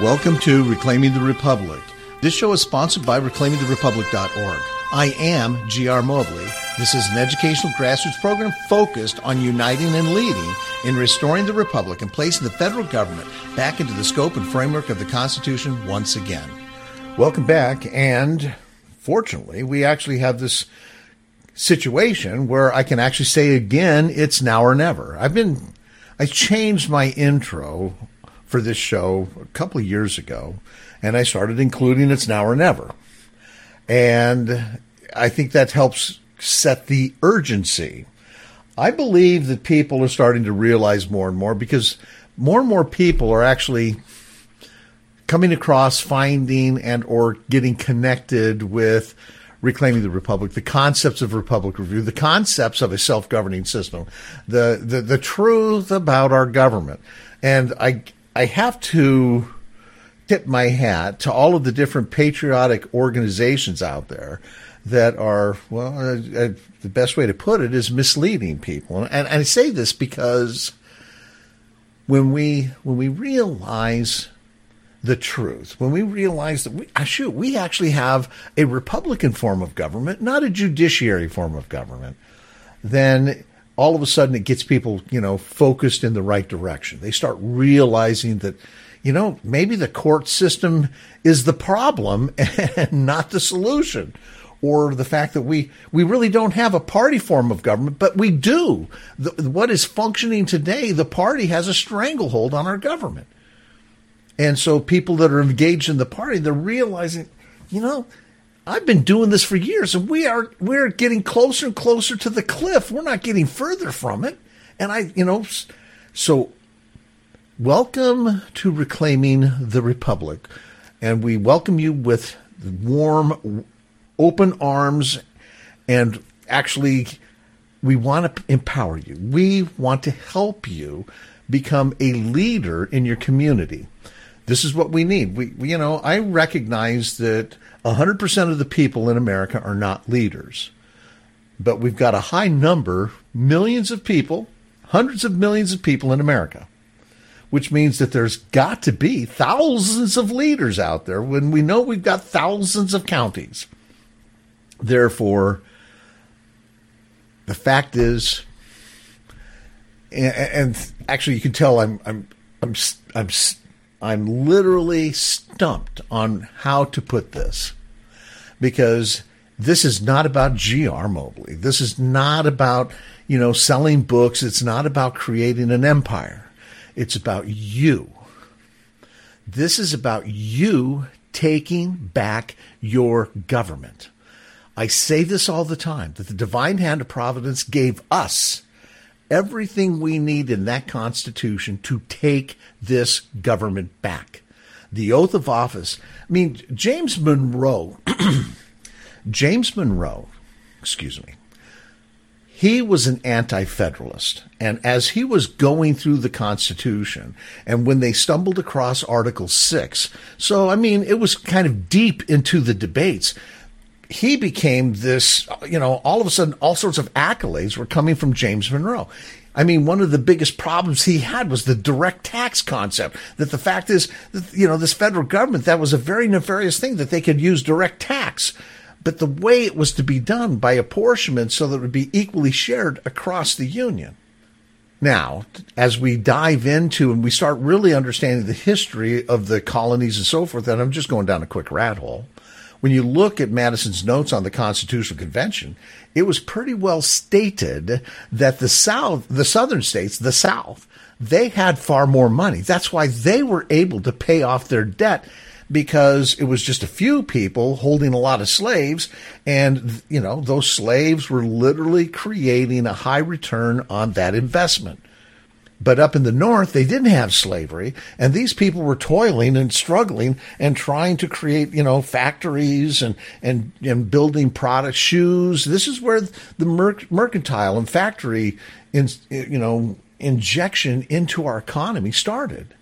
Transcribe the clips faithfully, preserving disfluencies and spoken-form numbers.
Welcome to Reclaiming the Republic. This show is sponsored by reclaiming the republic dot org. I am G R Mobley. This is an educational grassroots program focused on uniting and leading in restoring the republic and placing the federal government back into the scope and framework of the Constitution once again. Welcome back, and fortunately, we actually have this situation where I can actually say again, it's now or never. I've been, I changed my intro for this show a couple of years ago, and I started including it's now or never. And I think that helps set the urgency. I believe that people are starting to realize more and more, because more and more people are actually coming across, finding, and or getting connected with Reclaiming the Republic, the concepts of Republic Review, the concepts of a self-governing system, the, the, the truth about our government. And I, I have to tip my hat to all of the different patriotic organizations out there that are, well, uh, uh, the best way to put it is misleading people. And, and I say this because when we when we realize the truth, when we realize that we, shoot, we actually have a Republican form of government, not a judiciary form of government, then all of a sudden it gets people, you know, focused in the right direction. They start realizing that, you know, maybe the court system is the problem and not the solution. Or the fact that we, we really don't have a party form of government, but we do. The, what is functioning today, the party has a stranglehold on our government. And so people that are engaged in the party, they're realizing, you know, I've been doing this for years, and we are we're getting closer and closer to the cliff. We're not getting further from it. And I, you know, so welcome to Reclaiming the Republic. And we welcome you with warm, open arms, and actually we want to empower you. We want to help you become a leader in your community. This is what we need. We, we you know, I recognize that one hundred percent of the people in America are not leaders. But we've got a high number, millions of people, hundreds of millions of people in America, which means that there's got to be thousands of leaders out there when we know we've got thousands of counties. Therefore, the fact is, and, and actually you can tell I'm, I'm, I'm, I'm, I'm literally stumped on how to put this, because this is not about G R Mobley. This is not about, you know, selling books. It's not about creating an empire. It's about you. This is about you taking back your government. I say this all the time, that the divine hand of providence gave us everything we need in that Constitution to take this government back. The oath of office. I mean, James Monroe, James Monroe, excuse me, he was an anti-federalist. And as he was going through the Constitution, and when they stumbled across Article six, so, I mean, it was kind of deep into the debates, he became this, you know, all of a sudden, all sorts of accolades were coming from James Monroe. I mean, one of the biggest problems he had was the direct tax concept, that the fact is, that, you know, this federal government, that was a very nefarious thing, that they could use direct tax. But the way it was to be done by apportionment so that it would be equally shared across the Union. Now, as we dive into and we start really understanding the history of the colonies and so forth, and I'm just going down a quick rat hole, when you look at Madison's notes on the Constitutional Convention, it was pretty well stated that the South, the Southern states, the South, they had far more money. That's why they were able to pay off their debt, because it was just a few people holding a lot of slaves. And, you know, those slaves were literally creating a high return on that investment. But up in the North, they didn't have slavery, and these people were toiling and struggling and trying to create, you know, factories and and, and building products, shoes. This is where the merc- mercantile and factory, in, you know, injection into our economy started.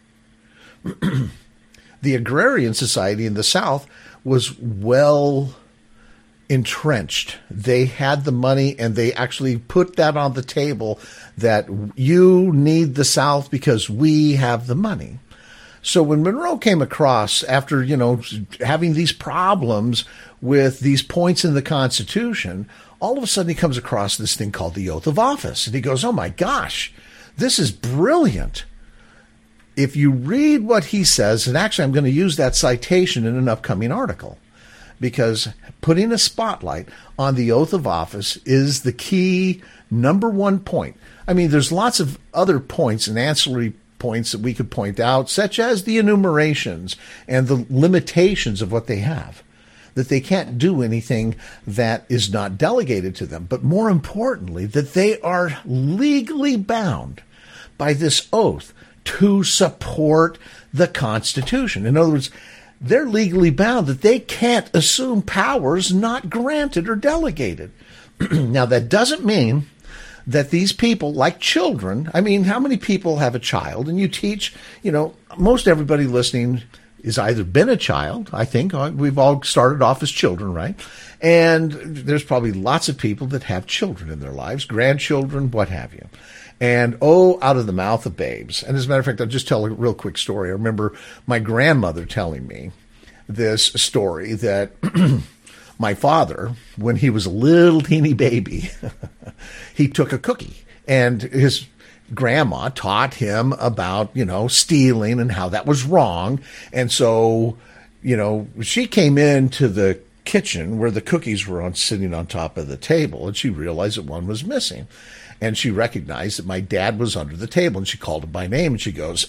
The agrarian society in the South was well entrenched. They had the money, and they actually put that on the table, that you need the South because we have the money. So when Monroe came across, after, you know, having these problems with these points in the Constitution, all of a sudden he comes across this thing called the oath of office. And he goes, oh my gosh, this is brilliant. If you read what he says, and actually I'm going to use that citation in an upcoming article, because putting a spotlight on the oath of office is the key number one point. I mean, there's lots of other points and ancillary points that we could point out, such as the enumerations and the limitations of what they have, that they can't do anything that is not delegated to them. But more importantly, that they are legally bound by this oath to support the Constitution. In other words, they're legally bound that they can't assume powers not granted or delegated. Now, that doesn't mean that these people, like children, I mean, how many people have a child and you teach, you know, most everybody listening is either been a child, I think. We've all started off as children, right? And there's probably lots of people that have children in their lives, grandchildren, what have you. And, oh, out of the mouth of babes. And as a matter of fact, I'll just tell a real quick story. I remember my grandmother telling me this story that my father, when he was a little teeny baby, he took a cookie. And his grandma taught him about, you know, stealing and how that was wrong. And so, you know, she came into the kitchen where the cookies were on sitting on top of the table, and she realized that one was missing. And she recognized that my dad was under the table, and she called him by name, and she goes,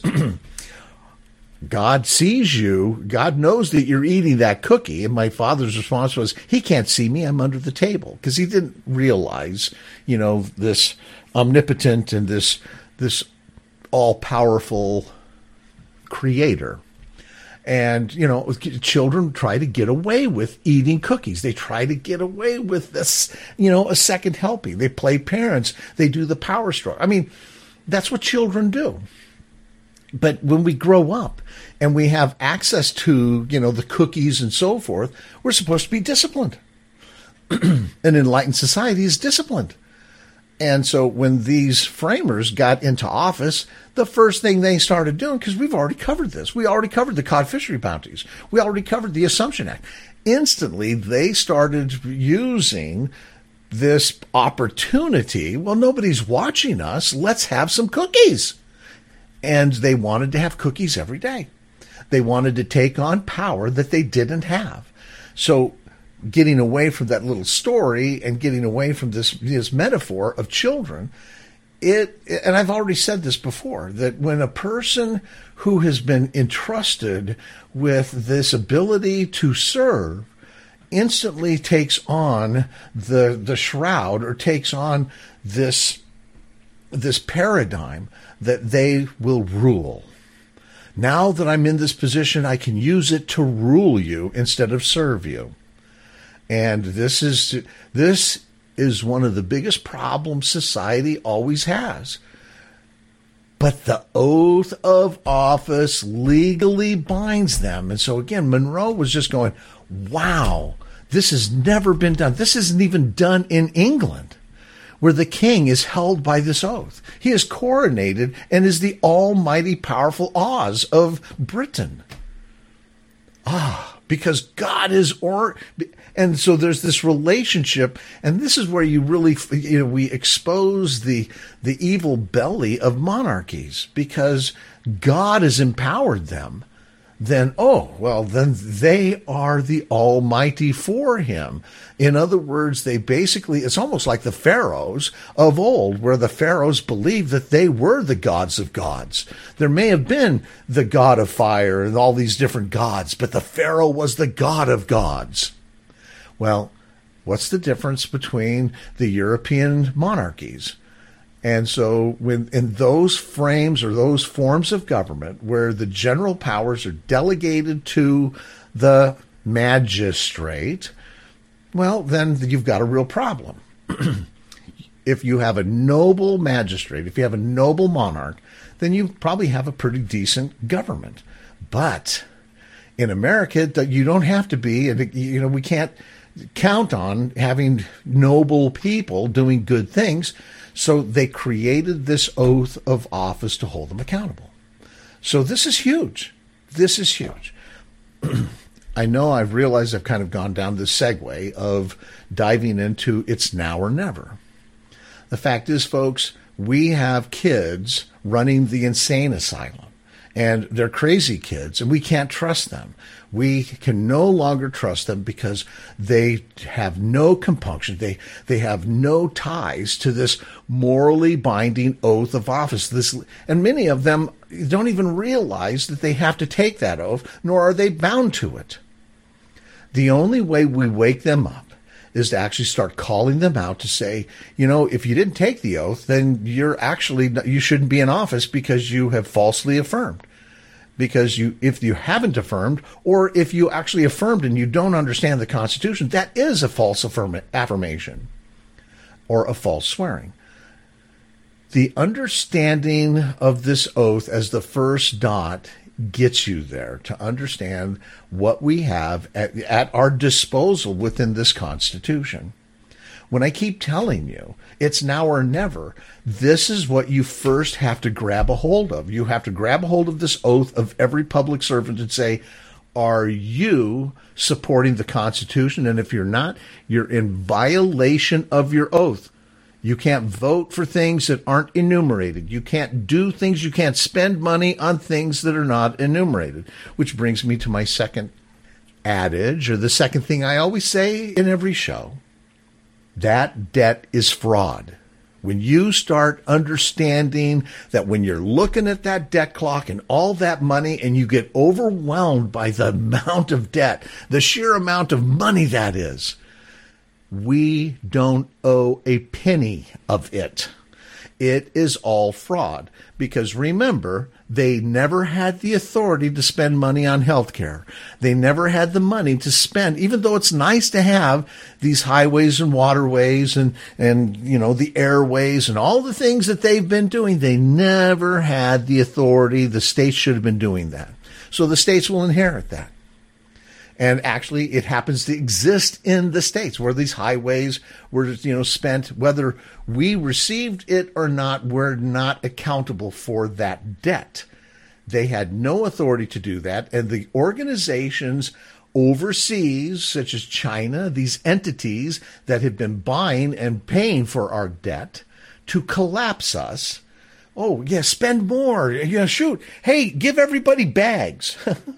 God sees you. God knows that you're eating that cookie. And my father's response was, he can't see me. I'm under the table. Because he didn't realize, you know, this omnipotent and this, this all-powerful creator. And, you know, children try to get away with eating cookies. They try to get away with this, you know, a second helping. They play parents. They do the power stroke. I mean, that's what children do. But when we grow up and we have access to, you know, the cookies and so forth, we're supposed to be disciplined. An enlightened society is disciplined. And so when these framers got into office, the first thing they started doing, because we've already covered this, we already covered the cod fishery bounties, we already covered the Assumption Act. Instantly, they started using this opportunity. Well, nobody's watching us. Let's have some cookies. And they wanted to have cookies every day. They wanted to take on power that they didn't have. So getting away from that little story and getting away from this, this metaphor of children, it, and I've already said this before, that when a person who has been entrusted with this ability to serve instantly takes on the, the shroud or takes on this, this paradigm that they will rule. Now that I'm in this position, I can use it to rule you instead of serve you. And this is this is one of the biggest problems society always has. But the oath of office legally binds them. And so again, Monroe was just going, wow, this has never been done. This isn't even done in England, where the king is held by this oath. He is coronated and is the almighty powerful Oz of Britain. Ah, because God is or, and so there's this relationship, and this is where you really, you know, we expose the the evil belly of monarchies, because God has empowered them. Then, oh, well, then they are the almighty for him. In other words, they basically, it's almost like the pharaohs of old, where the pharaohs believed that they were the gods of gods. There may have been the god of fire and all these different gods, but the pharaoh was the god of gods. Well, what's the difference between the European monarchies? And so when in those frames or those forms of government where the general powers are delegated to the magistrate, well, then you've got a real problem. If you have a noble magistrate, if you have a noble monarch, then you probably have a pretty decent government. But in America, you don't have to be, and you know, we can't count on having noble people doing good things. So they created this oath of office to hold them accountable. So this is huge. this is huge. I know I've realized I've kind of gone down this segue of diving into it's now or never. The fact is, folks, we have kids running the insane asylum, and they're crazy kids, and we can't trust them. We can no longer trust them because they have no compunction. They they have no ties to this morally binding oath of office. This, and many of them don't even realize that they have to take that oath, nor are they bound to it. The only way we wake them up is to actually start calling them out to say, you know, if you didn't take the oath, then you're actually, you shouldn't be in office because you have falsely affirmed. Because you, if you haven't affirmed, or if you actually affirmed and you don't understand the Constitution, that is a false affirm- affirmation or a false swearing. The understanding of this oath as the first dot gets you there to understand what we have at, at our disposal within this Constitution. When I keep telling you it's now or never, this is what you first have to grab a hold of. You have to grab a hold of this oath of every public servant and say, are you supporting the Constitution? And if you're not, you're in violation of your oath. You can't vote for things that aren't enumerated. You can't do things, you can't spend money on things that are not enumerated. Which brings me to my second adage, or the second thing I always say in every show. That debt is fraud. When you start understanding that when you're looking at that debt clock and all that money and you get overwhelmed by the amount of debt, the sheer amount of money that is, we don't owe a penny of it. It is all fraud. Because remember, they never had the authority to spend money on health care. They never had the money to spend, even though it's nice to have these highways and waterways and, and, you know, the airways and all the things that they've been doing. They never had the authority. The states should have been doing that. So the states will inherit that. And actually, it happens to exist in the states where these highways were, you know, spent. Whether we received it or not, we're not accountable for that debt. They had no authority to do that. And the organizations overseas, such as China, these entities that have been buying and paying for our debt to collapse us. Oh, yeah, spend more. Yeah, shoot. Hey, give everybody bags.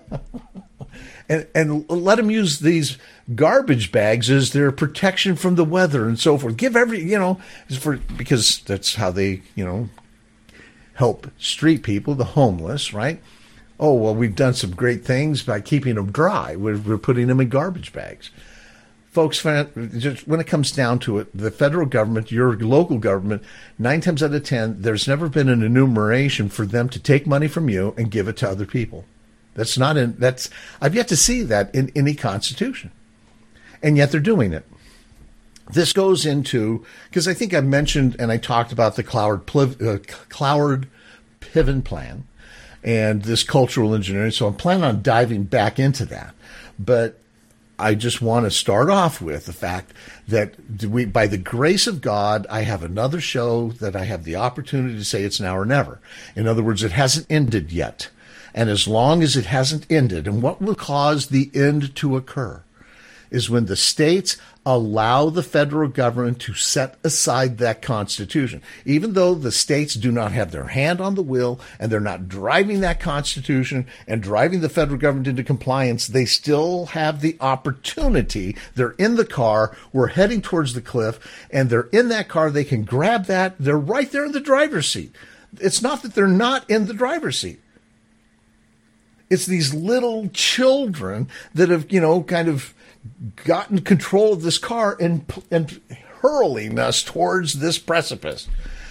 And, and let them use these garbage bags as their protection from the weather and so forth. Give every, you know, for because that's how they, you know, help street people, the homeless, right? Oh, well, we've done some great things by keeping them dry. We're, we're putting them in garbage bags. Folks, just when it comes down to it, the federal government, your local government, nine times out of ten, there's never been an enumeration for them to take money from you and give it to other people. That's not in, that's, I've yet to see that in any constitution. And yet they're doing it. This goes into, because I think I mentioned and I talked about the Cloward, uh, Cloward Piven plan and this cultural engineering. So I'm planning on diving back into that. But I just want to start off with the fact that we, by the grace of God, I have another show that I have the opportunity to say it's now or never. In other words, it hasn't ended yet. And as long as it hasn't ended, and what will cause the end to occur is when the states allow the federal government to set aside that Constitution. Even though the states do not have their hand on the wheel and they're not driving that Constitution and driving the federal government into compliance, they still have the opportunity. They're in the car, we're heading towards the cliff, and they're in that car, they can grab that, they're right there in the driver's seat. It's not that they're not in the driver's seat. It's these little children that have, you know, kind of gotten control of this car and and hurling us towards this precipice.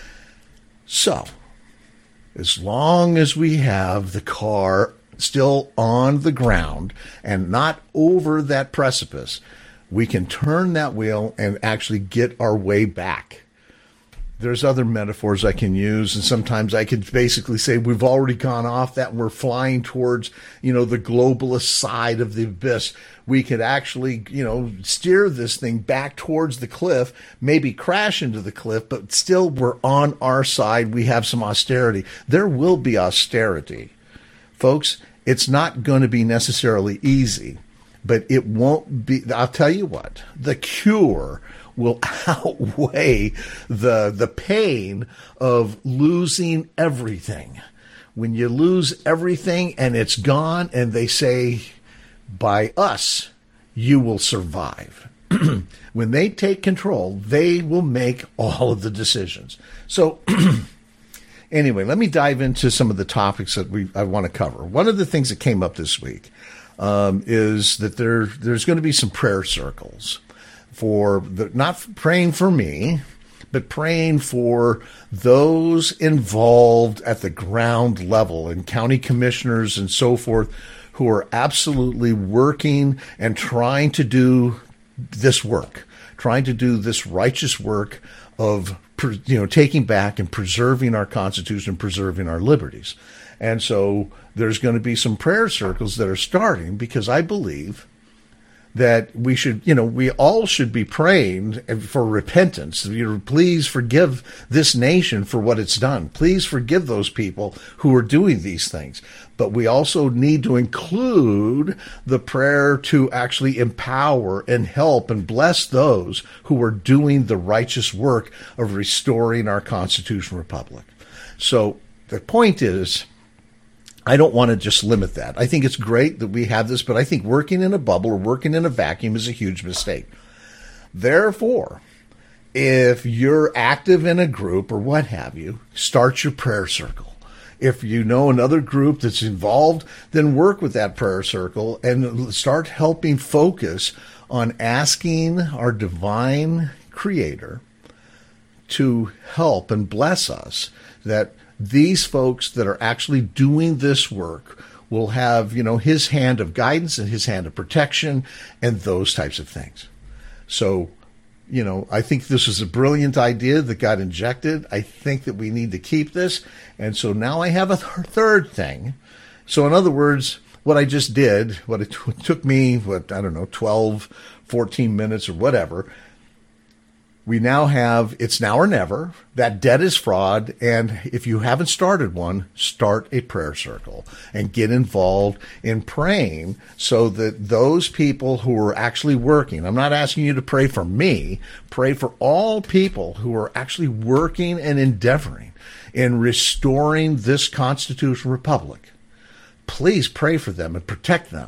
So, as long as we have the car still on the ground and not over that precipice, we can turn that wheel and actually get our way back. There's other metaphors I can use, and sometimes I could basically say we've already gone off that and we're flying towards, you know, the globalist side of the abyss. We could actually, you know, steer this thing back towards the cliff, maybe crash into the cliff, but still we're on our side. We have some austerity. There will be austerity. Folks, It's not going to be necessarily easy, but it won't be. I'll tell you what, the cure will outweigh the the pain of losing everything. When you lose everything and it's gone, and they say, by us, you will survive. When they take control, they will make all of the decisions. So anyway, let me dive into some of the topics that we I want to cover. One of the things that came up this week um, is that there there's going to be some prayer circles for the, not praying for me, but praying for those involved at the ground level and county commissioners and so forth who are absolutely working and trying to do this work, trying to do this righteous work of, you know, taking back and preserving our Constitution, preserving our liberties. And so there's going to be some prayer circles that are starting, because I believe that we should, you know, we all should be praying for repentance. You know, please forgive this nation for what it's done. Please forgive those people who are doing these things. But we also need to include the prayer to actually empower and help and bless those who are doing the righteous work of restoring our constitutional republic. So the point is, I don't want to just limit that. I think it's great that we have this, but I think working in a bubble or working in a vacuum is a huge mistake. Therefore, if you're active in a group or what have you, start your prayer circle. If you know another group that's involved, then work with that prayer circle and start helping focus on asking our divine Creator to help and bless us, that these folks that are actually doing this work will have, you know, his hand of guidance and his hand of protection and those types of things. So, you know, I think this is a brilliant idea that got injected. I think that we need to keep this. And so now I have a th- third thing. So in other words, what I just did, what it t- took me, what, I don't know, twelve, fourteen minutes or whatever, we now have It's Now or Never. That debt is fraud. And if you haven't started one, start a prayer circle and get involved in praying so that those people who are actually working, I'm not asking you to pray for me, pray for all people who are actually working and endeavoring in restoring this constitutional republic. Please pray for them and protect them.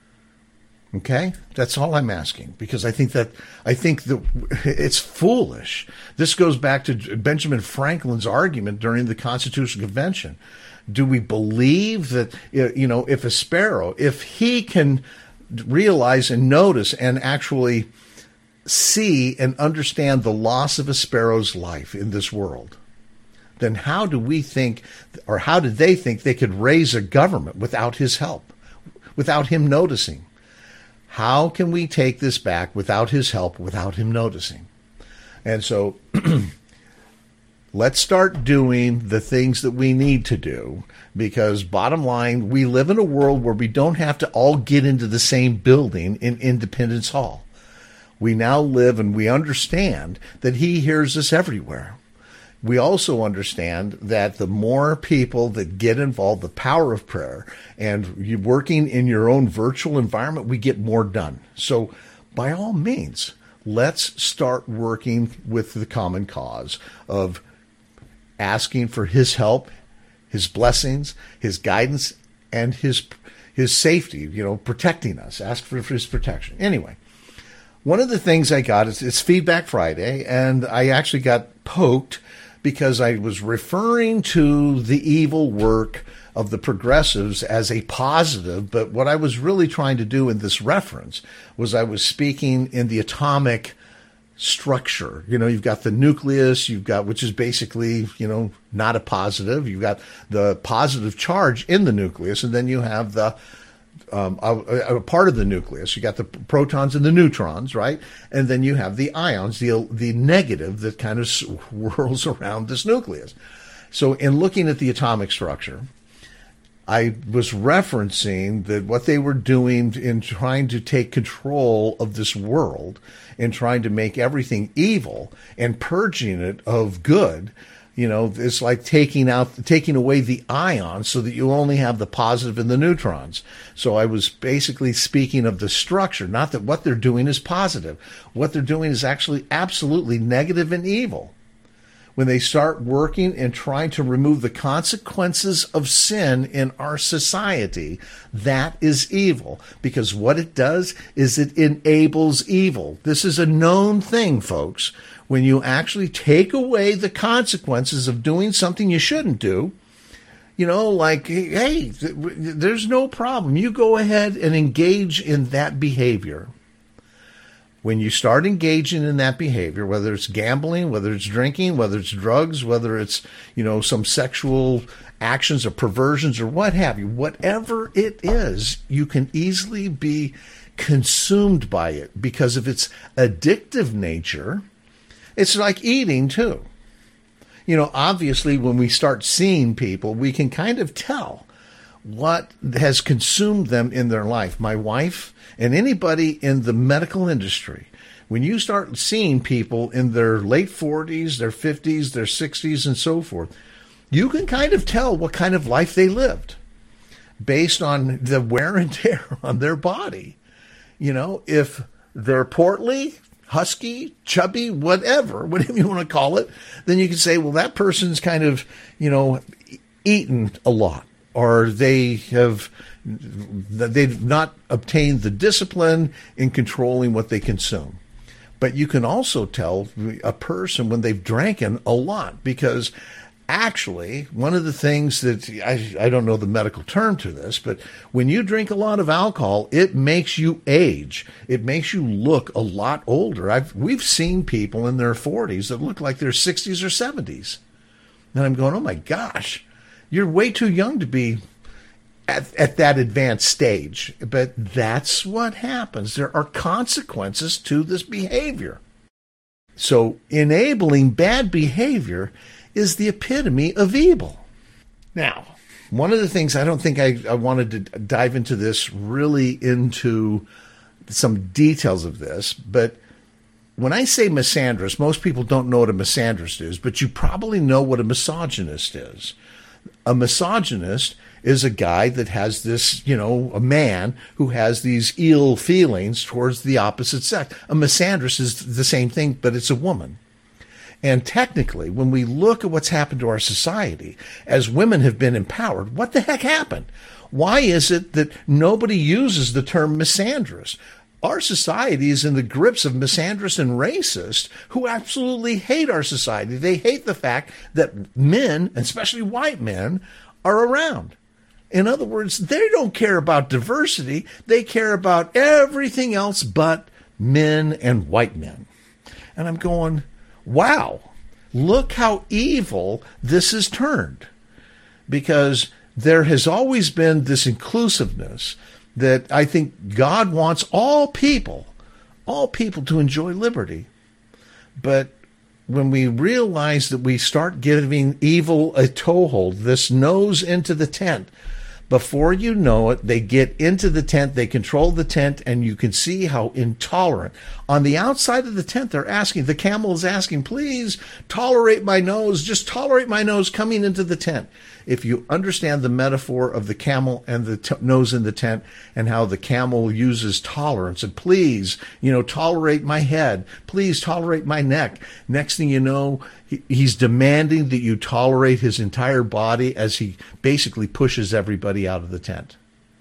Okay, that's all I'm asking, because I think that I think that it's foolish. This goes back to Benjamin Franklin's argument during the Constitutional Convention. Do we believe that, you know, if a sparrow, if he can realize and notice and actually see and understand the loss of a sparrow's life in this world, then how do we think, or how did they think they could raise a government without his help, without him noticing? How can we take this back without his help, without him noticing? And so let's start doing the things that we need to do, because bottom line, we live in a world where we don't have to all get into the same building in Independence Hall. We now live and we understand that he hears us everywhere. We also understand that the more people that get involved, the power of prayer, and you working in your own virtual environment, we get more done. So by all means, let's start working with the common cause of asking for his help, his blessings, his guidance, and his his safety, you know, protecting us. Ask for his protection. Anyway, one of the things I got is it's Feedback Friday, and I actually got poked because I was referring to the evil work of the progressives as a positive, but what I was really trying to do in this reference was I was speaking in the atomic structure. You know, you've got the nucleus, you've got, which is basically, you know, not a positive. You've got the positive charge in the nucleus, and then you have the Um, a, a part of the nucleus. You got the protons and the neutrons, right? And then you have the ions, the the negative that kind of swirls around this nucleus. So in looking at the atomic structure, I was referencing that what they were doing in trying to take control of this world and trying to make everything evil and purging it of good, You know, it's like taking out, taking away the ions so that you only have the positive and the neutrons. So I was basically speaking of the structure, not that what they're doing is positive. What they're doing is actually absolutely negative and evil. When they start working and trying to remove the consequences of sin in our society, that is evil. Because what it does is it enables evil. This is a known thing, folks. When you actually take away the consequences of doing something you shouldn't do, you know, like, hey, there's no problem. You go ahead and engage in that behavior. When you start engaging in that behavior, whether it's gambling, whether it's drinking, whether it's drugs, whether it's, you know, some sexual actions or perversions or what have you, whatever it is, you can easily be consumed by it because of its addictive nature. It's like eating, too. You know, obviously, when we start seeing people, we can kind of tell what has consumed them in their life. My wife and anybody in the medical industry, when you start seeing people in their late forties, their fifties, their sixties, and so forth, you can kind of tell what kind of life they lived based on the wear and tear on their body. You know, if they're portly, husky, chubby, whatever, whatever you want to call it, then you can say, well, that person's kind of, you know, eaten a lot, or they have, they've not obtained the discipline in controlling what they consume. But you can also tell a person when they've drank a lot, because actually, one of the things that, I, I don't know the medical term to this, but when you drink a lot of alcohol, it makes you age. It makes you look a lot older. I've We've seen people in their forties that look like they're sixties or seventies. And I'm going, oh my gosh, you're way too young to be at, at that advanced stage. But that's what happens. There are consequences to this behavior. So enabling bad behavior is the epitome of evil. Now, one of the things, I don't think I, I wanted to dive into this, really into some details of this, but when I say misandrist, most people don't know what a misandrist is, but you probably know what a misogynist is. A misogynist is a guy that has this, you know, a man who has these ill feelings towards the opposite sex. A misandrist is the same thing, but it's a woman. And technically, when we look at what's happened to our society, as women have been empowered, what the heck happened? Why is it that nobody uses the term misandrist? Our society is in the grips of misandrists and racists who absolutely hate our society. They hate the fact that men, especially white men, are around. In other words, they don't care about diversity. They care about everything else but men and white men. And I'm going, wow, look how evil this has turned. Because there has always been this inclusiveness that I think God wants all people, all people to enjoy liberty. But when we realize that we start giving evil a toehold, this nose into the tent, before you know it, they get into the tent, they control the tent, and you can see how intolerant. On the outside of the tent, they're asking, the camel is asking, please tolerate my nose, just tolerate my nose coming into the tent. If you understand the metaphor of the camel and the t- nose in the tent and how the camel uses tolerance, and please, you know, tolerate my head, please tolerate my neck. Next thing you know, he, he's demanding that you tolerate his entire body as he basically pushes everybody out of the tent.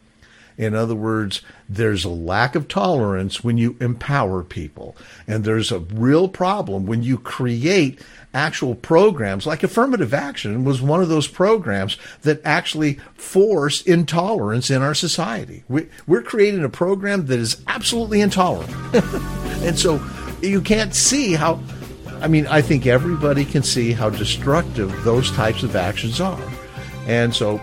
In other words, there's a lack of tolerance when you empower people. And there's a real problem when you create actual programs, like affirmative action was one of those programs that actually force intolerance in our society. We, we're creating a program that is absolutely intolerant. And so you can't see how, I mean, I think everybody can see how destructive those types of actions are. And so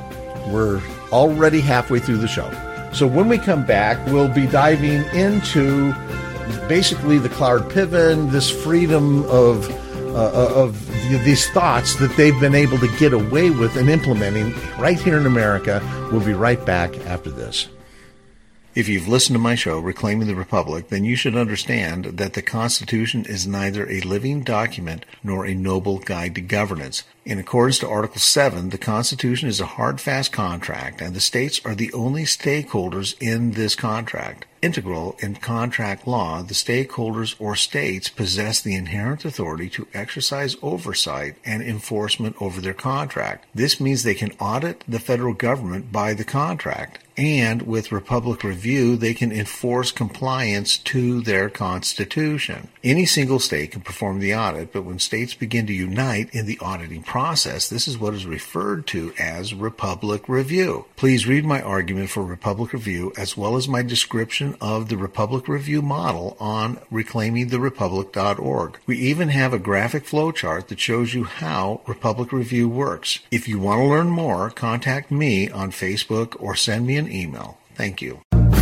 we're already halfway through the show. So when we come back, we'll be diving into basically the Cloward Piven, this freedom of uh, of these thoughts that they've been able to get away with and implementing right here in America. We'll be right back after this. If you've listened to my show, Reclaiming the Republic, then you should understand that the Constitution is neither a living document nor a noble guide to governance. In accordance to Article seven, the Constitution is a hard, fast contract, and the states are the only stakeholders in this contract. Integral in contract law, the stakeholders or states possess the inherent authority to exercise oversight and enforcement over their contract. This means they can audit the federal government by the contract, and with Republic Review, they can enforce compliance to their Constitution. Any single state can perform the audit, but when states begin to unite in the auditing process, this is what is referred to as Republic Review. Please read my argument for Republic Review as well as my description of the Republic Review model on reclaiming the republic dot org. We even have a graphic flowchart that shows you how Republic Review works. If you want to learn more, contact me on Facebook or send me an email. Thank you.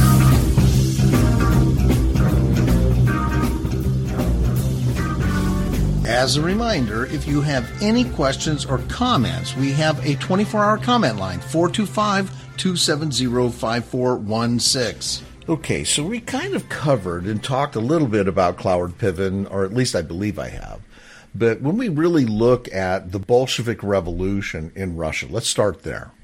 As a reminder, if you have any questions or comments, we have a twenty-four hour comment line, four two five, two seven zero, five four one six. Okay, so we kind of covered and talked a little bit about Cloward Piven, or at least I believe I have. But when we really look at the Bolshevik Revolution in Russia, let's start there.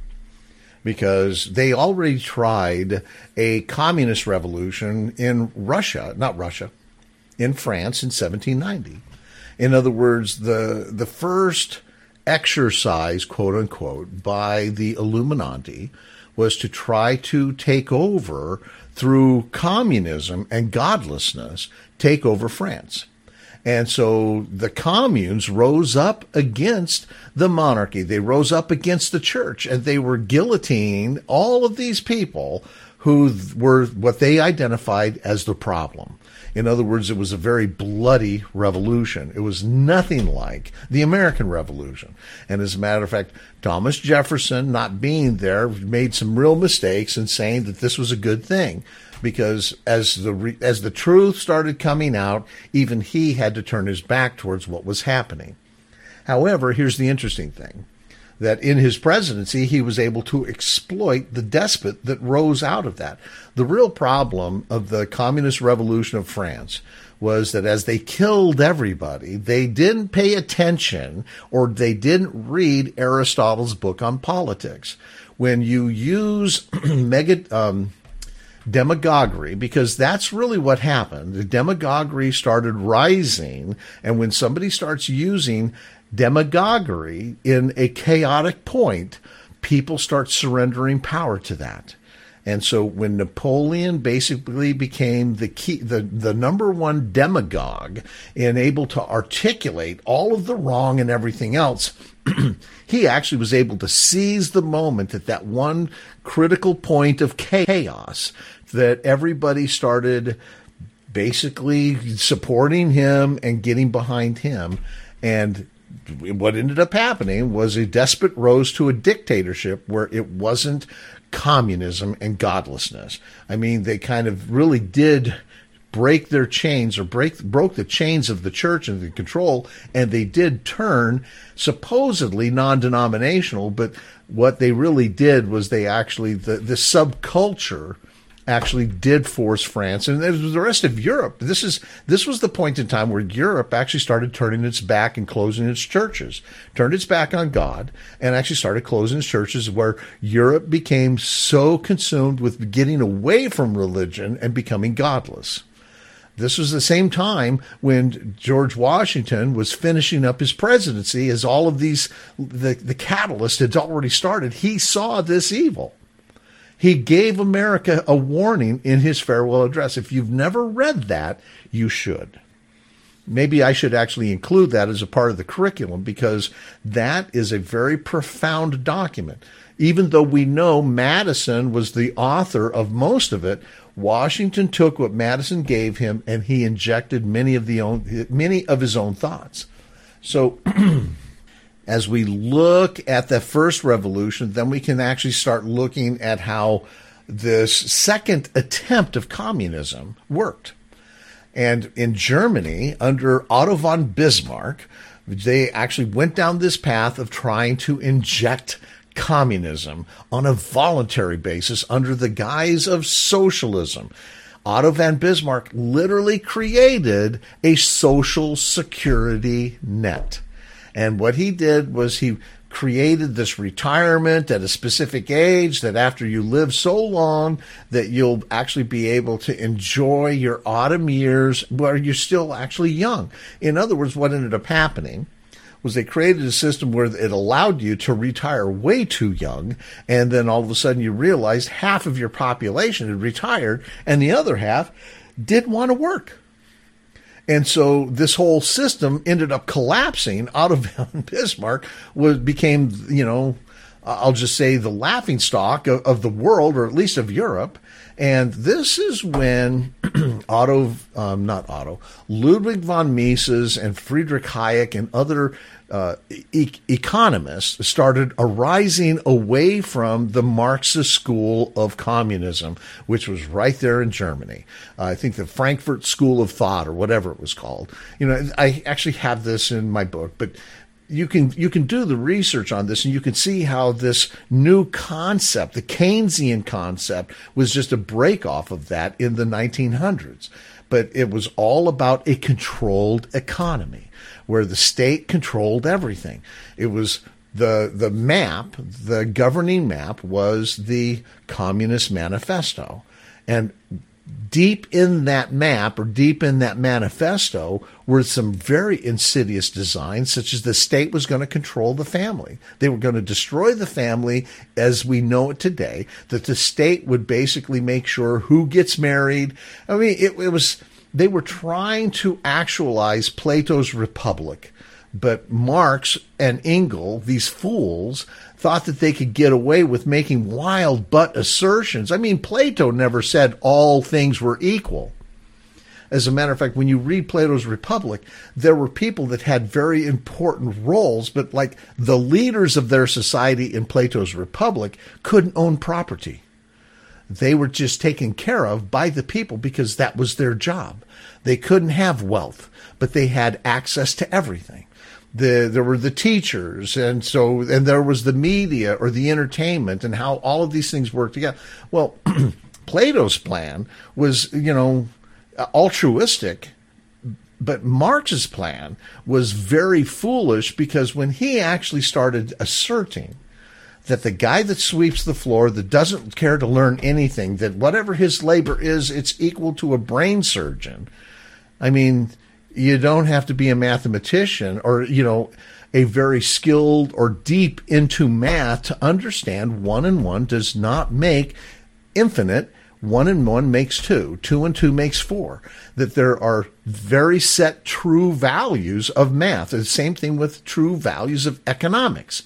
Because they already tried a communist revolution in Russia, not Russia, in France in seventeen ninety. In other words, the the first exercise, quote unquote, by the Illuminati was to try to take over through communism and godlessness, take over France. And so the communes rose up against the monarchy. They rose up against the church, and they were guillotining all of these people who were what they identified as the problem. In other words, it was a very bloody revolution. It was nothing like the American Revolution. And as a matter of fact, Thomas Jefferson, not being there, made some real mistakes in saying that this was a good thing. Because as the as the truth started coming out, even he had to turn his back towards what was happening. However, here's the interesting thing, that in his presidency, he was able to exploit the despot that rose out of that. The real problem of the communist revolution of France was that as they killed everybody, they didn't pay attention or they didn't read Aristotle's book on politics. When you use mega... Um, demagoguery, because that's really what happened. The demagoguery started rising, and when somebody starts using demagoguery in a chaotic point, people start surrendering power to that. And so when Napoleon basically became the key, the, the number one demagogue and able to articulate all of the wrong and everything else, he actually was able to seize the moment at that one critical point of chaos that everybody started basically supporting him and getting behind him. And what ended up happening was a despot rose to a dictatorship where it wasn't communism and godlessness. I mean, they kind of really did break their chains or break broke the chains of the church and the control, and they did turn supposedly non-denominational, but what they really did was they actually, the, the subculture actually did force France and the rest of Europe. This is this was the point in time where Europe actually started turning its back and closing its churches, turned its back on God, and actually started closing its churches, where Europe became so consumed with getting away from religion and becoming godless. This was the same time when George Washington was finishing up his presidency, as all of these, the, the catalyst had already started. He saw this evil. He gave America a warning in his farewell address. If you've never read that, you should. Maybe I should actually include that as a part of the curriculum, because that is a very profound document. Even though we know Madison was the author of most of it, Washington took what Madison gave him and he injected many of the own, many of his own thoughts. So as we look at the first revolution, then we can actually start looking at how this second attempt of communism worked. And in Germany, under Otto von Bismarck, they actually went down this path of trying to inject communism on a voluntary basis under the guise of socialism. Otto von Bismarck literally created a social security net. And what he did was he created this retirement at a specific age that after you live so long that you'll actually be able to enjoy your autumn years where you're still actually young. In other words, what ended up happening was they created a system where it allowed you to retire way too young, and then all of a sudden you realized half of your population had retired and the other half didn't want to work. And so this whole system ended up collapsing. Otto von Bismarck was became, you know, I'll just say the laughingstock of, of the world, or at least of Europe. And this is when Otto, um, not Otto, Ludwig von Mises and Friedrich Hayek and other uh, e- economists started arising away from the Marxist school of communism, which was right there in Germany. Uh, I think the Frankfurt School of Thought, or whatever it was called. You know, I actually have this in my book, but you can you can do the research on this, and you can see how this new concept, the Keynesian concept, was just a break off of that in the nineteen hundreds. But it was all about a controlled economy where the state controlled everything. It was the the map, the governing map was the Communist Manifesto. And deep in that map, or deep in that manifesto, were some very insidious designs, such as the state was going to control the family. They were going to destroy the family as we know it today, that the state would basically make sure who gets married. I mean, it, it was, they were trying to actualize Plato's Republic. But Marx and Engels, these fools, thought that they could get away with making wild butt assertions. I mean, Plato never said all things were equal. As a matter of fact, when you read Plato's Republic, there were people that had very important roles, but like the leaders of their society in Plato's Republic couldn't own property. They were just taken care of by the people because that was their job. They couldn't have wealth, but they had access to everything. The, there were the teachers, and so and there was the media or the entertainment, and how all of these things work together. Well, Plato's plan was, you know, altruistic, but Marx's plan was very foolish, because when he actually started asserting that the guy that sweeps the floor, that doesn't care to learn anything, that whatever his labor is, it's equal to a brain surgeon. I mean, you don't have to be a mathematician or, you know, a very skilled or deep into math to understand one and one does not make infinite. One and one makes two. Two and two makes four. That there are very set true values of math. The same thing with true values of economics.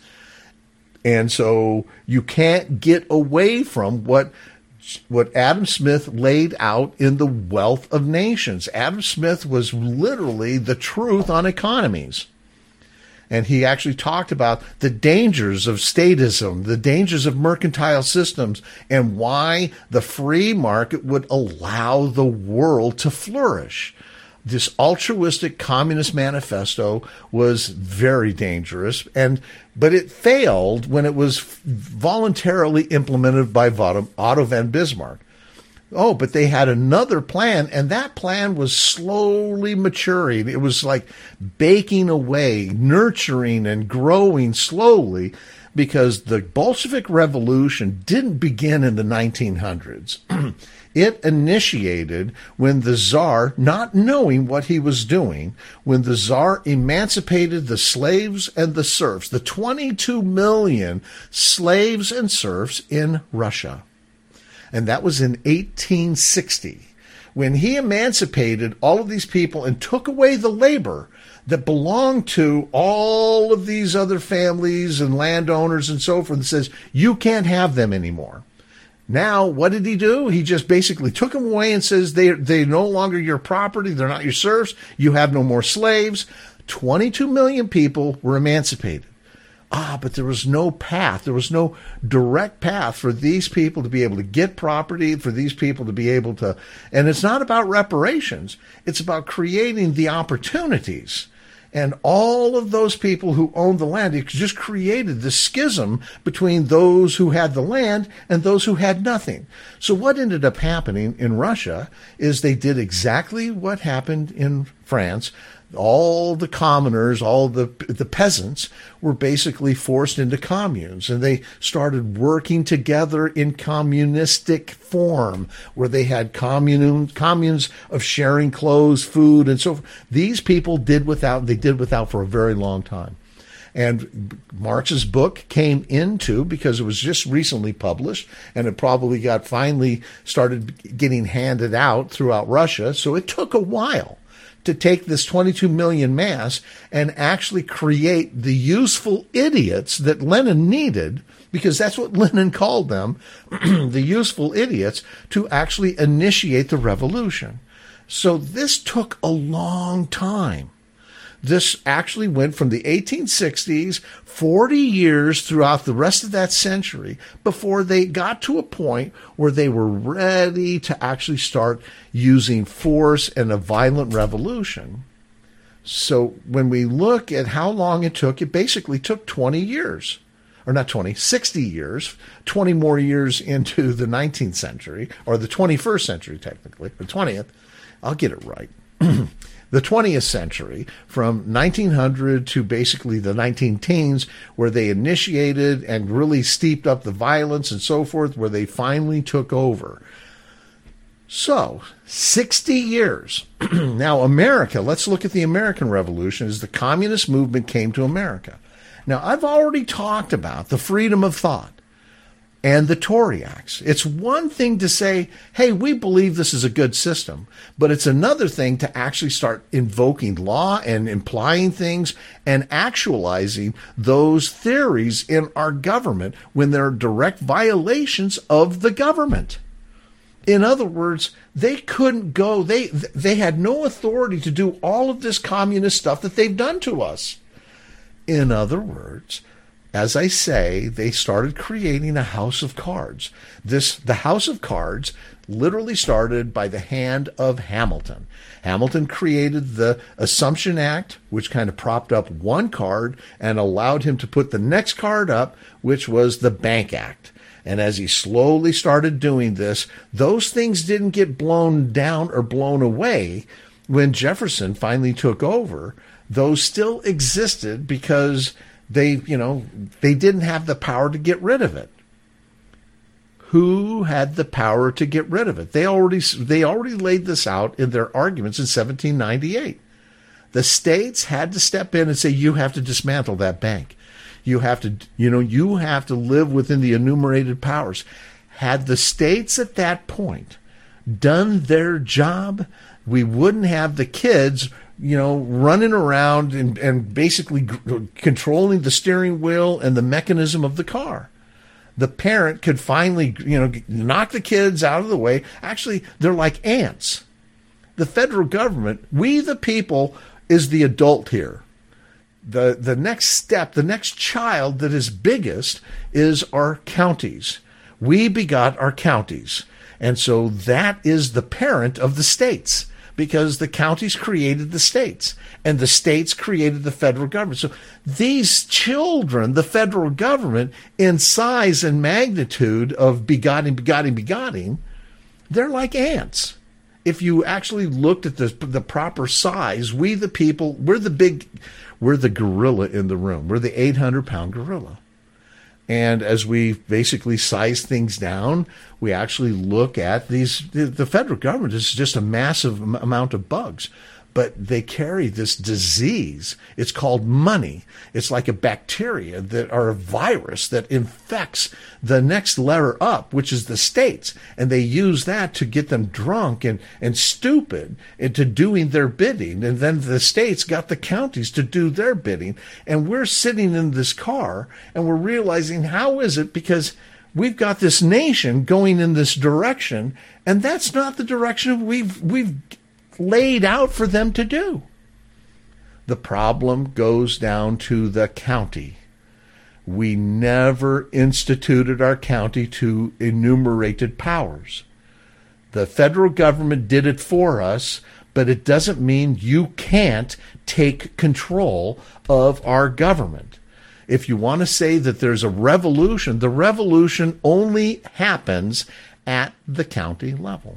And so you can't get away from what what Adam Smith laid out in The Wealth of Nations. Adam Smith was literally the truth on economies. And he actually talked about the dangers of statism, the dangers of mercantile systems, and why the free market would allow the world to flourish. This altruistic Communist Manifesto was very dangerous, and but it failed when it was voluntarily implemented by Otto von Bismarck. Oh, but they had another plan, and that plan was slowly maturing. It was like baking away, nurturing and growing slowly, because the Bolshevik Revolution didn't begin in the nineteen hundreds. It initiated when the Tsar, not knowing what he was doing, when the Tsar emancipated the slaves and the serfs, the twenty-two million slaves and serfs in Russia. And that was in eighteen sixty. When he emancipated all of these people and took away the labor that belonged to all of these other families and landowners and so forth, and says, you can't have them anymore. Now, what did he do? He just basically took them away and says they, they're no longer your property. They're not your serfs. You have no more slaves. twenty-two million people were emancipated. Ah, but there was no path. There was no direct path for these people to be able to get property, for these people to be able to. And it's not about reparations. It's about creating the opportunities. And all of those people who owned the land, it just created this schism between those who had the land and those who had nothing. So what ended up happening in Russia is they did exactly what happened in France. All the commoners, all the the peasants were basically forced into communes, and they started working together in communistic form, where they had commune, communes of sharing clothes, food, and so forth. These people did without, they did without for a very long time. And Marx's book came into, because it was just recently published, and it probably got finally started getting handed out throughout Russia, so it took a while to take this twenty-two million mass and actually create the useful idiots that Lenin needed, because that's what Lenin called them, the useful idiots, to actually initiate the revolution. So this took a long time. This actually went from the eighteen sixties, forty years throughout the rest of that century, before they got to a point where they were ready to actually start using force and a violent revolution. So when we look at how long it took, it basically took twenty years. Or not twenty, sixty years, twenty more years into the nineteenth century, or the twenty-first century technically, the twentieth. I'll get it right. The twentieth century, from nineteen hundred to basically the nineteen teens, where they initiated and really steeped up the violence and so forth, where they finally took over. So, sixty years. Now, America, let's look at the American Revolution as the communist movement came to America. Now, I've already talked about the freedom of thought and the Tory Acts. It's one thing to say, hey, we believe this is a good system, but it's another thing to actually start invoking law and implying things and actualizing those theories in our government when they're direct violations of the government. In other words, they couldn't go, they they had no authority to do all of this communist stuff that they've done to us. In other words, as I say, they started creating a house of cards. This, the house of cards literally started by the hand of Hamilton. Hamilton created the Assumption Act, which kind of propped up one card and allowed him to put the next card up, which was the Bank Act. And as he slowly started doing this, those things didn't get blown down or blown away when Jefferson finally took over. Those still existed because They, you know, they didn't have the power to get rid of it. Who had the power to get rid of it? They already, they already laid this out in their arguments in seventeen ninety-eight. The states had to step in and say, you have to dismantle that bank. You have to, you know, you have to live within the enumerated powers. Had the states at that point done their job, we wouldn't have the kids, you know, running around and, and basically g- controlling the steering wheel and the mechanism of the car. The parent could finally, you know, knock the kids out of the way. Actually, they're like ants. The federal government, we the people, is the adult here. The, the next step, the next child that is biggest is our counties. We begot our counties. And so that is the parent of the states, because the counties created the states and the states created the federal government. So these children, the federal government, in size and magnitude of begetting, begetting, begetting, they're like ants. If you actually looked at the, the proper size, we the people, we're the big, we're the gorilla in the room. We're the eight hundred pound gorilla. And as we basically size things down, we actually look at these. The, the federal government is just a massive amount of bugs, but they carry this disease. It's called money. It's like a bacteria that or a virus that infects the next letter up, which is the states. And they use that to get them drunk and, and stupid into doing their bidding. And then the states got the counties to do their bidding. And we're sitting in this car and we're realizing, how is it? Because we've got this nation going in this direction, and that's not the direction we've we've laid out for them to do. The problem goes down to the county. We never instituted our county to enumerated powers. The federal government did it for us, but it doesn't mean you can't take control of our government. If you want to say that there's a revolution, the revolution only happens at the county level.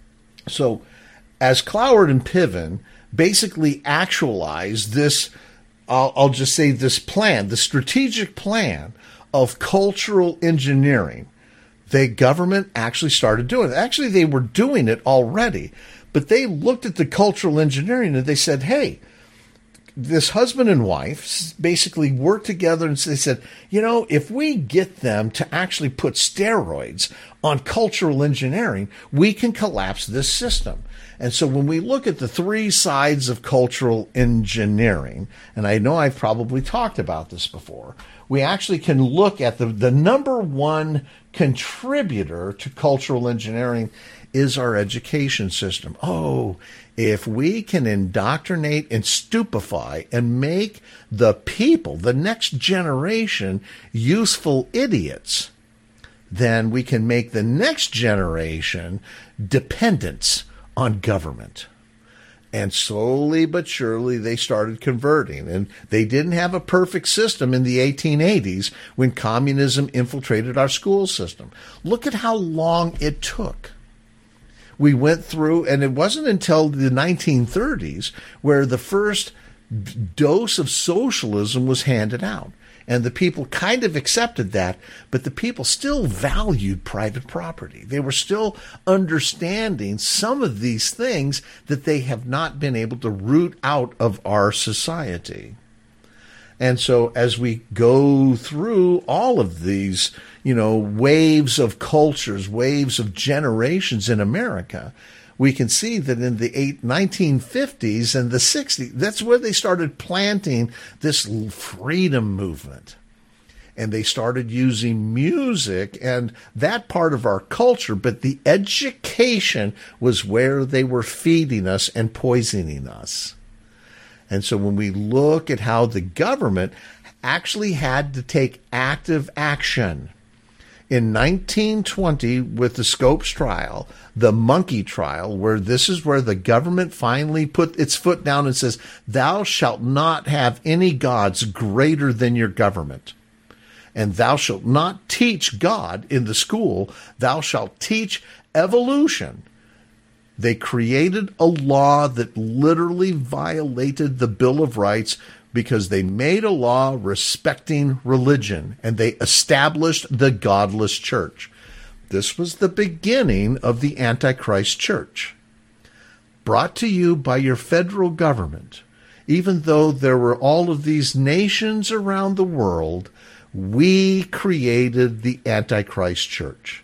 So as Cloward and Piven basically actualize this, I'll, I'll just say this plan, the strategic plan of cultural engineering, the government actually started doing it. Actually, they were doing it already, but they looked at the cultural engineering and they said, hey, this husband and wife basically worked together, and they said, you know, if we get them to actually put steroids on cultural engineering, we can collapse this system. And so when we look at the three sides of cultural engineering, and I know I've probably talked about this before, we actually can look at the, the number one contributor to cultural engineering is our education system. Oh, if we can indoctrinate and stupefy and make the people, the next generation, useful idiots, then we can make the next generation dependents on government. And slowly but surely they started converting. And they didn't have a perfect system in the eighteen eighties when communism infiltrated our school system. Look at how long it took. We went through, and it wasn't until the nineteen thirties where the first dose of socialism was handed out. And the people kind of accepted that, but the people still valued private property. They were still understanding some of these things that they have not been able to root out of our society. And so as we go through all of these, you know, waves of cultures, waves of generations in America, we can see that in the nineteen fifties and the sixties, that's where they started planting this freedom movement. And they started using music and that part of our culture, but the education was where they were feeding us and poisoning us. And so when we look at how the government actually had to take active action, in nineteen twenty, with the Scopes trial, the monkey trial, where this is where the government finally put its foot down and says, thou shalt not have any gods greater than your government. And thou shalt not teach God in the school. Thou shalt teach evolution. They created a law that literally violated the Bill of Rights because they made a law respecting religion, and they established the godless church. This was the beginning of the Antichrist church, brought to you by your federal government. Even though there were all of these nations around the world, we created the Antichrist church.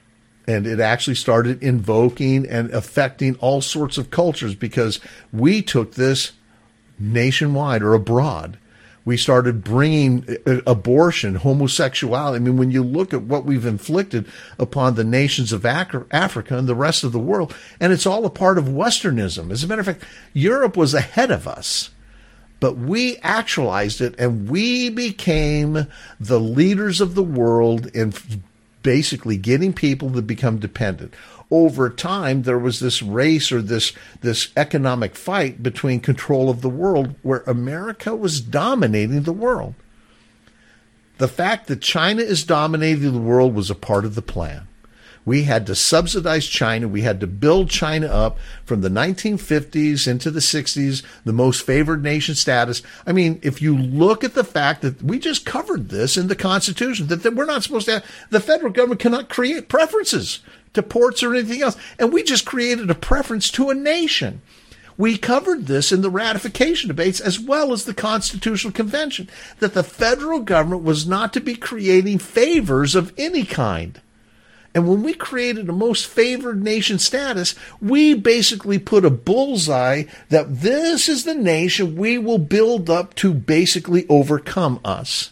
And it actually started invoking and affecting all sorts of cultures because we took this nationwide or abroad. We started bringing abortion, homosexuality. I mean, when you look at what we've inflicted upon the nations of Africa and the rest of the world, and it's all a part of Westernism. As a matter of fact, Europe was ahead of us, but we actualized it and we became the leaders of the world in basically getting people to become dependent. Over time, there was this race or this, this economic fight between control of the world where America was dominating the world. The fact that China is dominating the world was a part of the plan. We had to subsidize China. We had to build China up from the nineteen fifties into the sixties, the most favored nation status. I mean, if you look at the fact that we just covered this in the Constitution, that, that we're not supposed to have, the federal government cannot create preferences to ports or anything else. And we just created a preference to a nation. We covered this in the ratification debates as well as the Constitutional Convention, that the federal government was not to be creating favors of any kind. And when we created a most favored nation status, we basically put a bullseye that this is the nation we will build up to basically overcome us.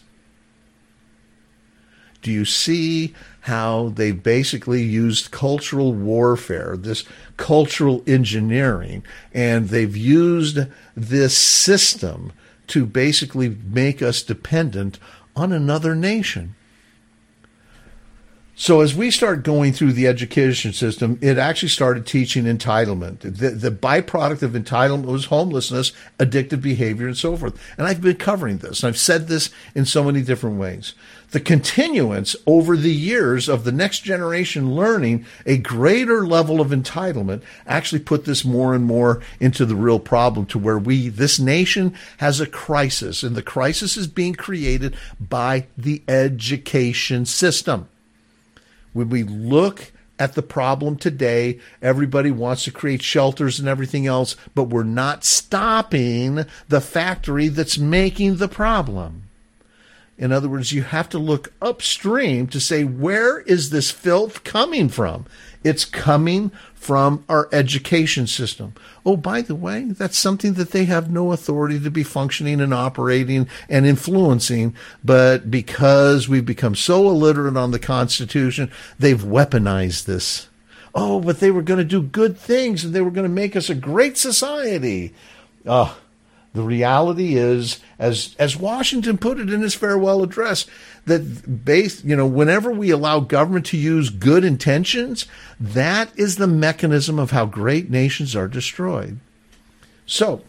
Do you see how they basically used cultural warfare, this cultural engineering, and they've used this system to basically make us dependent on another nation? So as we start going through the education system, it actually started teaching entitlement. The, the byproduct of entitlement was homelessness, addictive behavior, and so forth. And I've been covering this, and I've said this in so many different ways. The continuance over the years of the next generation learning a greater level of entitlement actually put this more and more into the real problem, to where we, this nation has a crisis, and the crisis is being created by the education system. When we look at the problem today, everybody wants to create shelters and everything else, but we're not stopping the factory that's making the problem. In other words, you have to look upstream to say, where is this filth coming from? It's coming from our education system. Oh, by the way, that's something that they have no authority to be functioning and operating and influencing. But because we've become so illiterate on the Constitution, they've weaponized this. Oh, but they were going to do good things, and they were going to make us a great society. Oh, the reality is, as as Washington put it in his farewell address, that based, you know, whenever we allow government to use good intentions, that is the mechanism of how great nations are destroyed. So,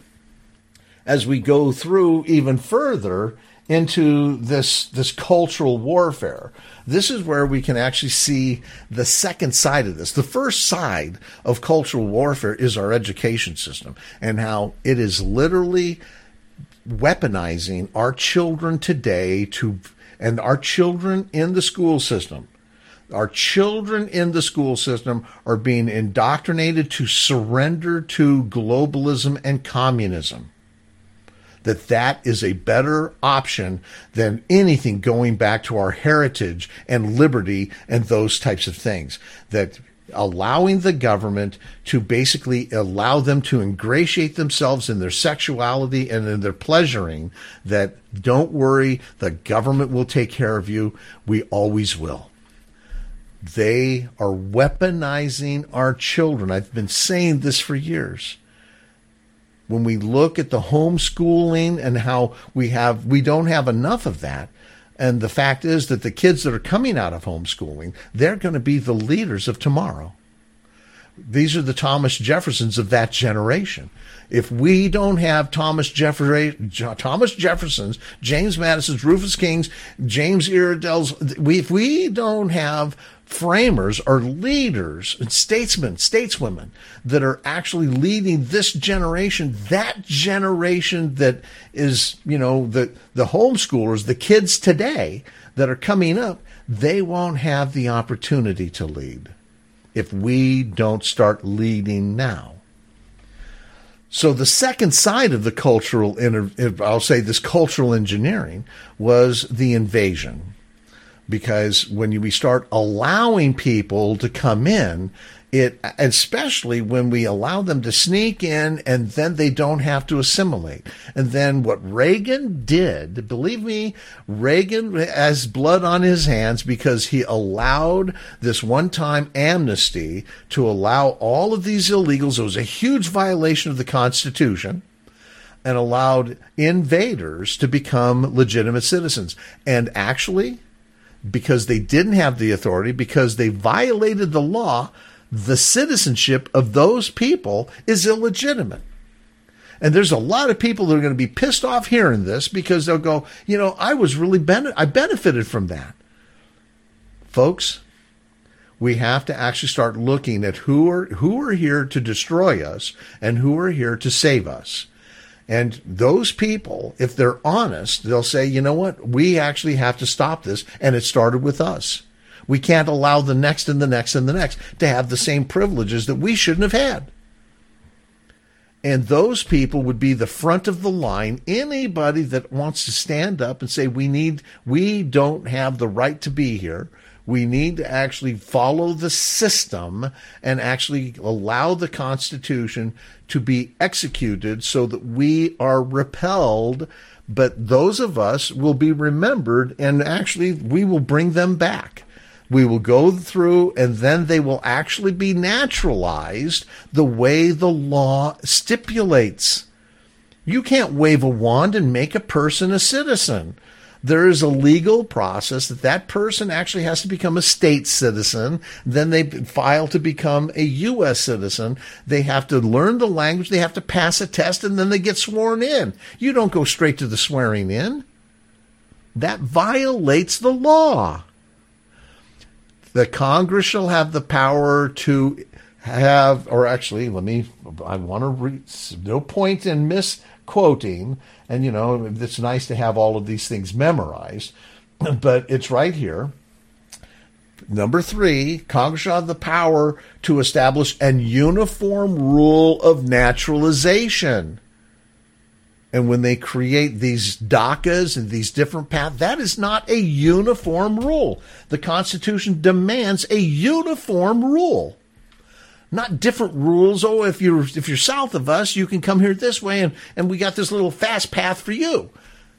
as we go through even further into this this cultural warfare, this is where we can actually see the second side of this. The first side of cultural warfare is our education system, and how it is literally weaponizing our children today to, and our children in the school system. Our children in the school system are being indoctrinated to surrender to globalism and communism. That that is a better option than anything going back to our heritage and liberty and those types of things. That allowing the government to basically allow them to ingratiate themselves in their sexuality and in their pleasuring, that don't worry, the government will take care of you. We always will. They are weaponizing our children. I've been saying this for years. When we look at the homeschooling and how we have, we don't have enough of that. And the fact is that the kids that are coming out of homeschooling, they're going to be the leaders of tomorrow. These are the Thomas Jeffersons of that generation. If we don't have Thomas Jeffer- Thomas Jeffersons, James Madisons, Rufus Kings, James Iredell's, we, if we don't have framers or leaders and statesmen, stateswomen that are actually leading this generation, that generation that is, you know, the, the homeschoolers, the kids today that are coming up, they won't have the opportunity to lead if we don't start leading now. So the second side of the cultural, I'll say this cultural engineering, was the invasion. Because when we start allowing people to come in, it, especially when we allow them to sneak in and then they don't have to assimilate. And then what Reagan did, believe me, Reagan has blood on his hands because he allowed this one-time amnesty to allow all of these illegals. It was a huge violation of the Constitution, and allowed invaders to become legitimate citizens. And actually, because they didn't have the authority, because they violated the law, the citizenship of those people is illegitimate. And there's a lot of people that are going to be pissed off hearing this, because they'll go, you know, I was really ben- I benefited from that. Folks, we have to actually start looking at who are who are here to destroy us and who are here to save us. And those people, if they're honest, they'll say, you know what, we actually have to stop this, and it started with us. We can't allow the next and the next and the next to have the same privileges that we shouldn't have had. And those people would be the front of the line. Anybody that wants to stand up and say, we need, we don't have the right to be here. We need to actually follow the system and actually allow the Constitution to be executed so that we are repelled. But those of us will be remembered, and actually we will bring them back. We will go through, and then they will actually be naturalized the way the law stipulates. You can't wave a wand and make a person a citizen. There is a legal process that that person actually has to become a state citizen. Then they file to become a U S citizen. They have to learn the language. They have to pass a test, and then they get sworn in. You don't go straight to the swearing in. That violates the law. The Congress shall have the power to have, or actually, let me, I want to read, no point in misquoting. And, you know, it's nice to have all of these things memorized, but it's right here. Number three, Congress shall have the power to establish an uniform rule of naturalization. And when they create these D A C As and these different paths, that is not a uniform rule. The Constitution demands a uniform rule. Not different rules. Oh, if you're if you're south of us, you can come here this way, and, and we got this little fast path for you.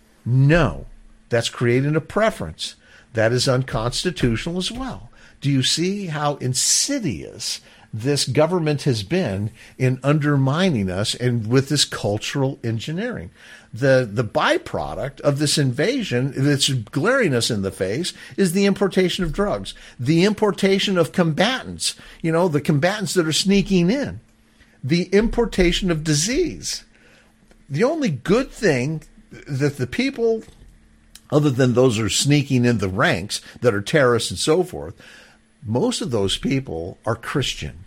No, that's creating a preference. That is unconstitutional as well. Do you see how insidious this government has been in undermining us and with this cultural engineering? The the byproduct of this invasion that's glaring us in the face is the importation of drugs, the importation of combatants, you know, the combatants that are sneaking in, the importation of disease. The only good thing that the people, other than those who are sneaking in the ranks that are terrorists and so forth, most of those people are Christian.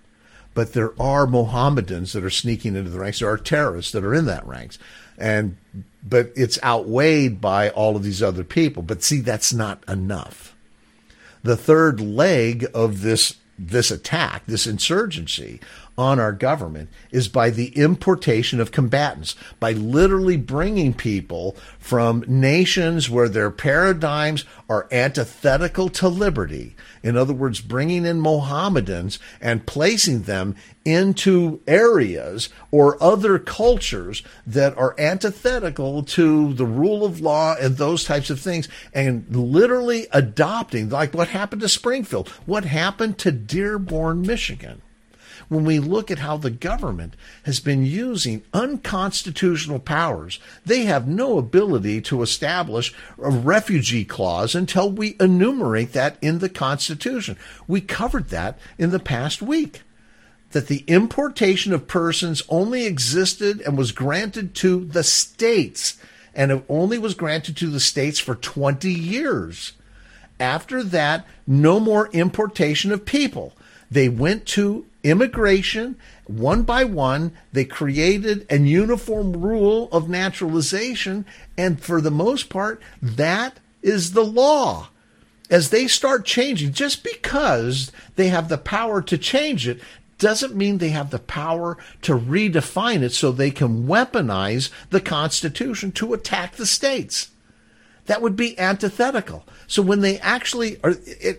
But there are Mohammedans that are sneaking into the ranks. There are terrorists that are in that ranks. And but it's outweighed by all of these other people. But see, that's not enough. The third leg of this this attack, this insurgency on our government, is by the importation of combatants, by literally bringing people from nations where their paradigms are antithetical to liberty. In other words, bringing in Mohammedans and placing them into areas or other cultures that are antithetical to the rule of law and those types of things, and literally adopting, like what happened to Springfield, what happened to Dearborn, Michigan. When we look at how the government has been using unconstitutional powers, they have no ability to establish a refugee clause until we enumerate that in the Constitution. We covered that in the past week, that the importation of persons only existed and was granted to the states, and it only was granted to the states for twenty years. After that, no more importation of people. They went to immigration, one by one. They created a uniform rule of naturalization, and for the most part, that is the law. As they start changing, just because they have the power to change it doesn't mean they have the power to redefine it so they can weaponize the Constitution to attack the states. That would be antithetical. So when they actually are, it,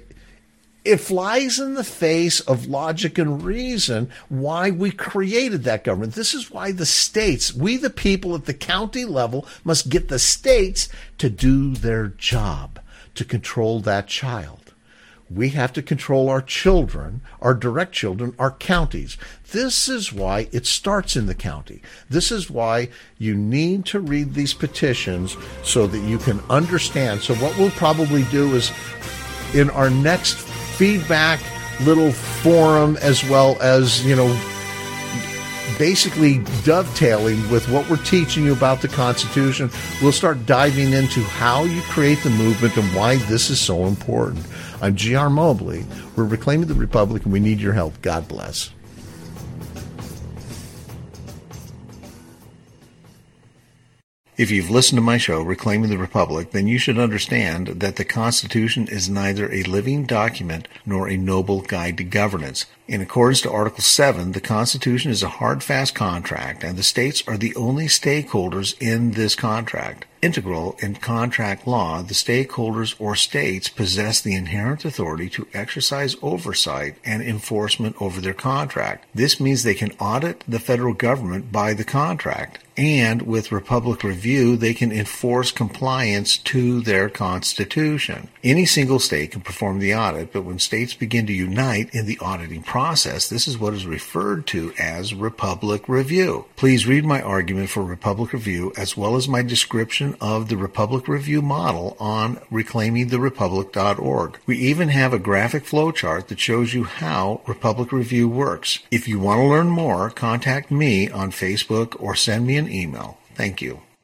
It flies in the face of logic and reason why we created that government. This is why the states, we the people at the county level, must get the states to do their job, to control that child. We have to control our children, our direct children, our counties. This is why it starts in the county. This is why you need to read these petitions so that you can understand. So what we'll probably do is in our next feedback little forum, as well as, you know, basically dovetailing with what we're teaching you about the Constitution, we'll start diving into how you create the movement and why this is so important. I'm G R Mobley. We're Reclaiming the Republic, and we need your help. God bless. If you've listened to my show, Reclaiming the Republic, then you should understand that the Constitution is neither a living document nor a noble guide to governance. In accordance to Article seven, the Constitution is a hard, fast contract, and the states are the only stakeholders in this contract. Integral in contract law, the stakeholders or states possess the inherent authority to exercise oversight and enforcement over their contract. This means they can audit the federal government by the contract, and with Republic Review, they can enforce compliance to their Constitution. Any single state can perform the audit, but when states begin to unite in the auditing process, process, this is what is referred to as Republic Review. Please read my argument for Republic Review as well as my description of the Republic Review model on reclaiming the republic dot org. We even have a graphic flowchart that shows you how Republic Review works. If you want to learn more, contact me on Facebook or send me an email. Thank you.